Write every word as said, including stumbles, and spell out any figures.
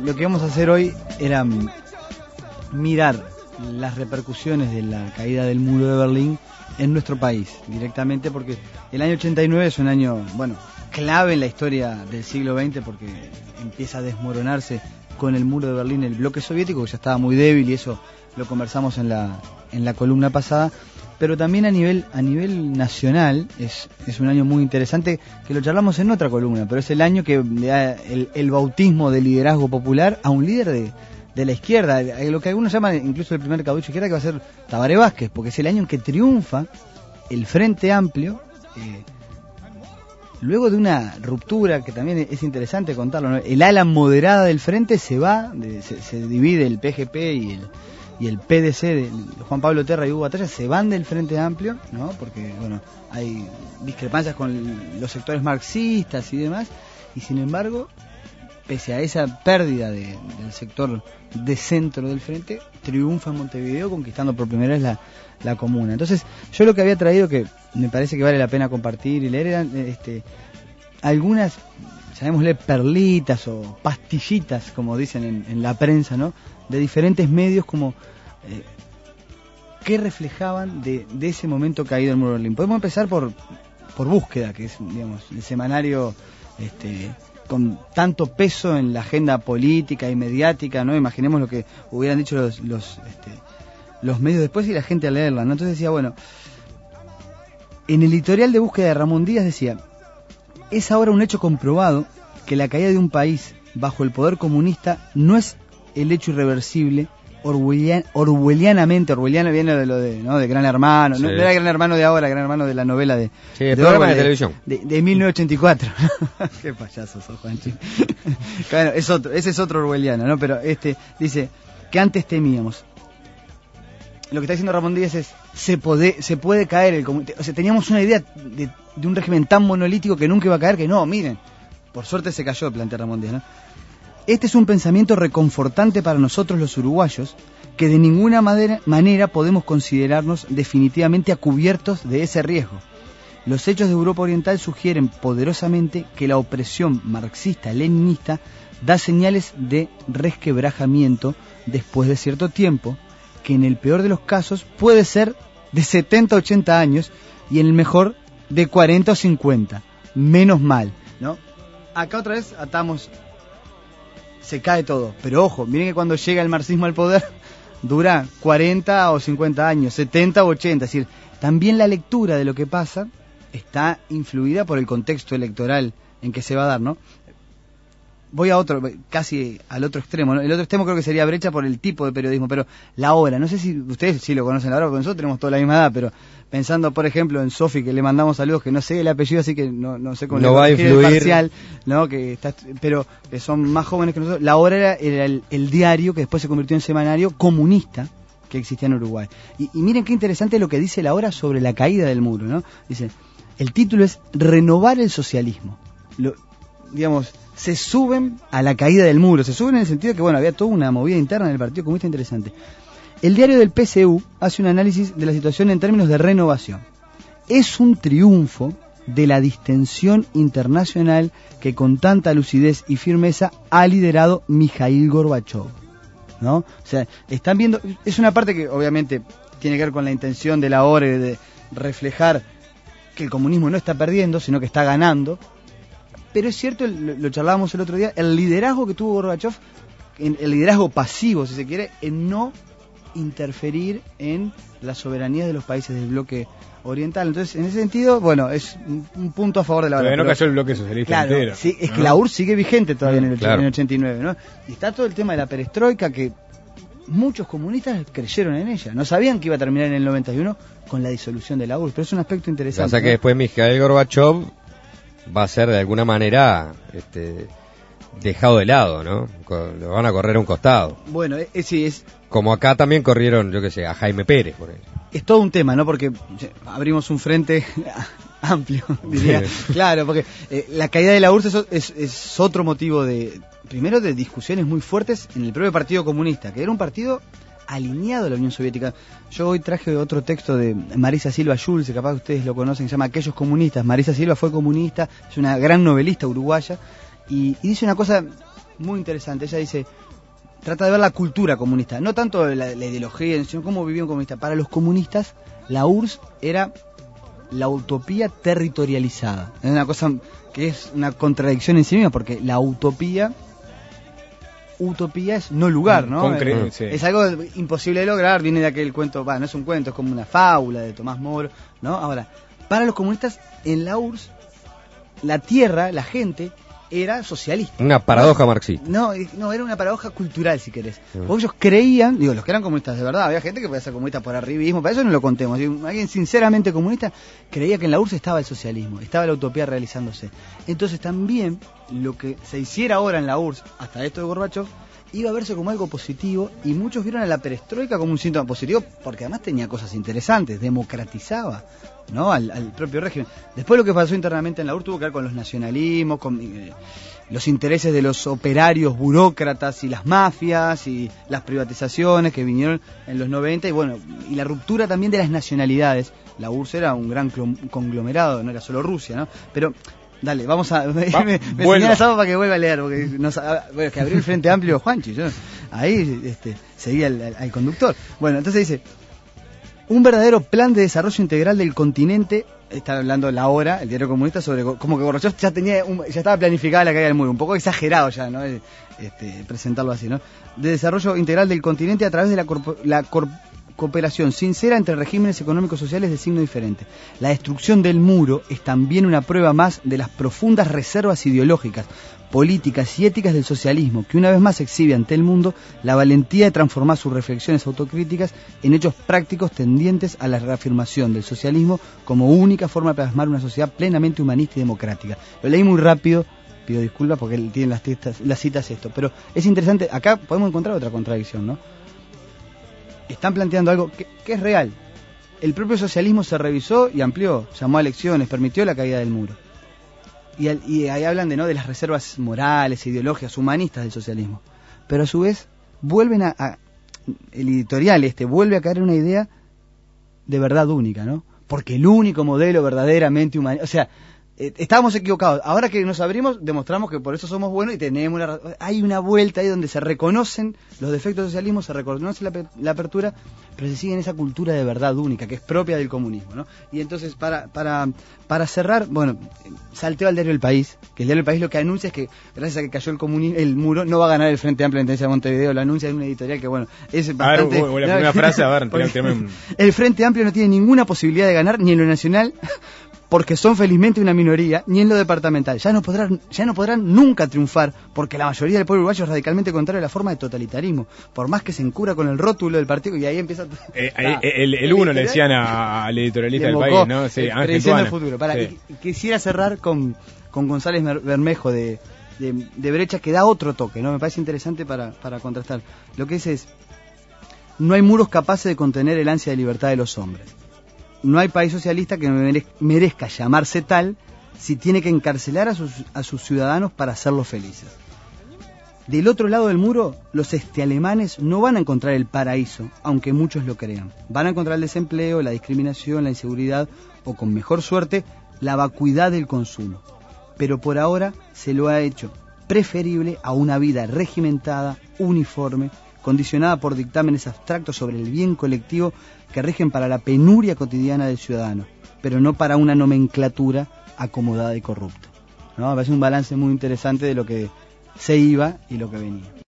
lo que vamos a hacer hoy era mirar las repercusiones de la caída del muro de Berlín en nuestro país, directamente, porque el año ochenta y nueve es un año, bueno, clave en la historia del siglo veinte, porque empieza a desmoronarse con el muro de Berlín el bloque soviético, que ya estaba muy débil, y eso lo conversamos en la, en la columna pasada. Pero también a nivel a nivel nacional es, es un año muy interesante, que lo charlamos en otra columna, pero es el año que da el, el bautismo de liderazgo popular a un líder de, de la izquierda, lo que algunos llaman incluso el primer caudillo izquierda, que va a ser Tabaré Vázquez, porque es el año en que triunfa el Frente Amplio, eh, luego de una ruptura que también es interesante contarlo, ¿no? El ala moderada del Frente se va, de, se, se divide el P G P y el y el P D C de Juan Pablo Terra y Hugo Batalla se van del Frente Amplio, ¿no? Porque, bueno, hay discrepancias con los sectores marxistas y demás, y sin embargo, pese a esa pérdida de, del sector de centro del Frente, triunfa Montevideo conquistando por primera vez la, la comuna. Entonces, yo lo que había traído, que me parece que vale la pena compartir y leer, eran este, algunas, llamémosle perlitas o pastillitas, como dicen en, en la prensa, ¿no?, de diferentes medios, como eh, que reflejaban de, de ese momento caído el muro de Berlín. Podemos empezar por por Búsqueda, que es, digamos, el semanario este, con tanto peso en la agenda política y mediática, ¿no? Imaginemos lo que hubieran dicho los los, este, los medios después y la gente al leerla, ¿no? Entonces decía, bueno, en el editorial de Búsqueda de Ramón Díaz decía: es ahora un hecho comprobado que la caída de un país bajo el poder comunista no es el hecho irreversible, orwellian, orwellianamente, orwelliano viene de lo de, ¿no?, de Gran Hermano, sí. No era Gran Hermano de ahora, Gran Hermano de la novela de, sí, de, programa de, de televisión de, de mil novecientos ochenta y cuatro. Qué payaso sos, Juanchi. Bueno, es otro, ese es otro orwelliano, ¿no? Pero este dice que antes temíamos. Lo que está diciendo Ramón Díaz es, se puede, se puede caer el comunismo. O sea, teníamos una idea de, de un régimen tan monolítico que nunca iba a caer, que no, miren, por suerte se cayó, plantea Ramón Díaz, ¿no? Este es un pensamiento reconfortante para nosotros los uruguayos, que de ninguna manera, manera podemos considerarnos definitivamente a cubiertos de ese riesgo. Los hechos de Europa Oriental sugieren poderosamente que la opresión marxista-leninista da señales de resquebrajamiento después de cierto tiempo, que en el peor de los casos puede ser de setenta a ochenta años y en el mejor de cuarenta o cincuenta. Menos mal, ¿no? Acá otra vez atamos... se cae todo, pero ojo, miren que cuando llega el marxismo al poder dura cuarenta o cincuenta años, setenta o ochenta, es decir, también la lectura de lo que pasa está influida por el contexto electoral en que se va a dar, ¿no? Voy a otro, casi al otro extremo, ¿no? El otro extremo creo que sería Brecha por el tipo de periodismo, pero la hora, no sé si ustedes sí lo conocen ahora, porque nosotros tenemos toda la misma edad, pero pensando, por ejemplo, en Sofi, que le mandamos saludos, que no sé el apellido, así que no, no sé cómo no le va a influir, parcial, ¿no? Que está, pero que son más jóvenes que nosotros. La hora era, era el, el diario que después se convirtió en semanario comunista que existía en Uruguay. Y, y miren qué interesante lo que dice la hora sobre la caída del muro, ¿no? Dice, el título es Renovar el socialismo. Lo, digamos, se suben a la caída del muro, se suben en el sentido de que, bueno, había toda una movida interna en el Partido Comunista interesante. El diario del P C U hace un análisis de la situación en términos de renovación. Es un triunfo de la distensión internacional que con tanta lucidez y firmeza ha liderado Mikhail Gorbachov, ¿no? O sea, están viendo, es una parte que obviamente tiene que ver con la intención de la O R E de reflejar que el comunismo no está perdiendo, sino que está ganando. Pero es cierto, lo, lo charlábamos el otro día, el liderazgo que tuvo Gorbachov, el liderazgo pasivo, si se quiere, en no interferir en la soberanía de los países del bloque oriental. Entonces, en ese sentido, bueno, es un, un punto a favor de la Todavía verdad. no cayó el bloque socialista claro, entero. Sí, es ¿no? que la U R S S sigue vigente todavía en el, claro. en el ochenta y nueve, ¿no? Y está todo el tema de la perestroika, que muchos comunistas creyeron en ella. No sabían que iba a terminar en el noventa y uno con la disolución de la U R S S, pero es un aspecto interesante. O sea que ¿no? después Mikhail Gorbachov va a ser de alguna manera este, dejado de lado, ¿no? Lo van a correr a un costado. Bueno, es, sí, es... Como acá también corrieron, yo qué sé, a Jaime Pérez, por ejemplo. Es todo un tema, ¿no? Porque abrimos un frente amplio, diría. Sí. Claro, porque eh, la caída de la U R S S es, es, es otro motivo de, primero, de discusiones muy fuertes en el propio Partido Comunista, que era un partido alineado a la Unión Soviética. Yo hoy traje otro texto de Marisa Silva Schulze, capaz que ustedes lo conocen, se llama Aquellos Comunistas. Marisa Silva fue comunista, es una gran novelista uruguaya, y, y dice una cosa muy interesante. Ella dice, trata de ver la cultura comunista, no tanto la, la ideología, sino cómo vivía un comunista. Para los comunistas, la U R S S era la utopía territorializada. Es una cosa que es una contradicción en sí misma, porque la utopía... utopía es no lugar, ¿no? Concreto, es, sí. es algo imposible de lograr, viene de aquel cuento, bah, no es un cuento, es como una fábula de Tomás Moro, ¿no? Ahora, para los comunistas, en la U R S S, la tierra, la gente, era socialista. Una paradoja marxista. No, no, era una paradoja cultural, si querés. Mm. Porque ellos creían, digo, los que eran comunistas de verdad, había gente que podía ser comunista por arribismo, para eso no lo contemos. Alguien sinceramente comunista creía que en la U R S S estaba el socialismo, estaba la utopía realizándose. Entonces también lo que se hiciera ahora en la U R S S, hasta esto de Gorbachov, iba a verse como algo positivo, y muchos vieron a la perestroika como un síntoma positivo, porque además tenía cosas interesantes, democratizaba, ¿no? al, al propio régimen. Después lo que pasó internamente en la U R S S tuvo que ver con los nacionalismos, con eh, los intereses de los operarios, burócratas y las mafias y las privatizaciones que vinieron en los noventa, y bueno, y la ruptura también de las nacionalidades. La U R S S era un gran conglomerado, no era solo Rusia, ¿no? Pero dale, vamos a... Va, me me señala Saba para que vuelva a leer, porque no, bueno, es que abrió el Frente Amplio Juanchi, yo ahí este, seguía al, al, al conductor. Bueno, entonces dice, un verdadero plan de desarrollo integral del continente, está hablando La Hora, el diario comunista, sobre como que Gorbachev ya tenía un, ya estaba planificada la caída del muro, un poco exagerado ya, ¿no? Este, presentarlo así, ¿no? De desarrollo integral del continente a través de la, corpo, la cor, cooperación sincera entre regímenes económicos sociales de signo diferente. La destrucción del muro es también una prueba más de las profundas reservas ideológicas, políticas y éticas del socialismo, que una vez más exhibe ante el mundo la valentía de transformar sus reflexiones autocríticas en hechos prácticos tendientes a la reafirmación del socialismo como única forma de plasmar una sociedad plenamente humanista y democrática. Lo leí muy rápido, pido disculpas porque él tiene las, tistas, las citas esto, pero es interesante, acá podemos encontrar otra contradicción, ¿no? Están planteando algo que, que es real. El propio socialismo se revisó y amplió, llamó a elecciones, permitió la caída del muro. Y, al, y ahí hablan de no de las reservas morales, ideológicas, humanistas del socialismo. Pero a su vez vuelven a, a el editorial este vuelve a caer en una idea de verdad única, ¿no? Porque el único modelo verdaderamente humanista, o sea, eh, estábamos equivocados. Ahora que nos abrimos, demostramos que por eso somos buenos y tenemos una... Hay una vuelta ahí donde se reconocen los defectos del socialismo, se reconoce la, la apertura, pero se sigue en esa cultura de verdad única, que es propia del comunismo, ¿no? Y entonces, para para para cerrar, bueno, salteo al diario El País, que el diario El País lo que anuncia es que, gracias a que cayó el comuni el muro, no va a ganar el Frente Amplio en la Intendencia de Montevideo, lo anuncia en una editorial que, bueno, es bastante... A ver, la primera frase, a ver, tirame un... El Frente Amplio no tiene ninguna posibilidad de ganar, ni en lo nacional... porque son felizmente una minoría, ni en lo departamental. Ya no podrán, ya no podrán nunca triunfar, porque la mayoría del pueblo uruguayo es radicalmente contrario a la forma de totalitarismo, por más que se encubra con el rótulo del partido, y ahí empieza... Eh, ah, el, el, el uno le decían a, al editorialista del País, ¿no? Sí, eh, Ángel del futuro. Para, sí. y, quisiera cerrar con, con González Bermejo de, de, de Brecha, que da otro toque, ¿no? Me parece interesante para, para contrastar. Lo que dice es, no hay muros capaces de contener el ansia de libertad de los hombres. No hay país socialista que merezca llamarse tal si tiene que encarcelar a sus, a sus ciudadanos para hacerlos felices. Del otro lado del muro, los este alemanes no van a encontrar el paraíso, aunque muchos lo crean. Van a encontrar el desempleo, la discriminación, la inseguridad o, con mejor suerte, la vacuidad del consumo. Pero por ahora se lo ha hecho preferible a una vida regimentada, uniforme, condicionada por dictámenes abstractos sobre el bien colectivo que rigen para la penuria cotidiana del ciudadano, pero no para una nomenclatura acomodada y corrupta, ¿no? Me parece un balance muy interesante de lo que se iba y lo que venía.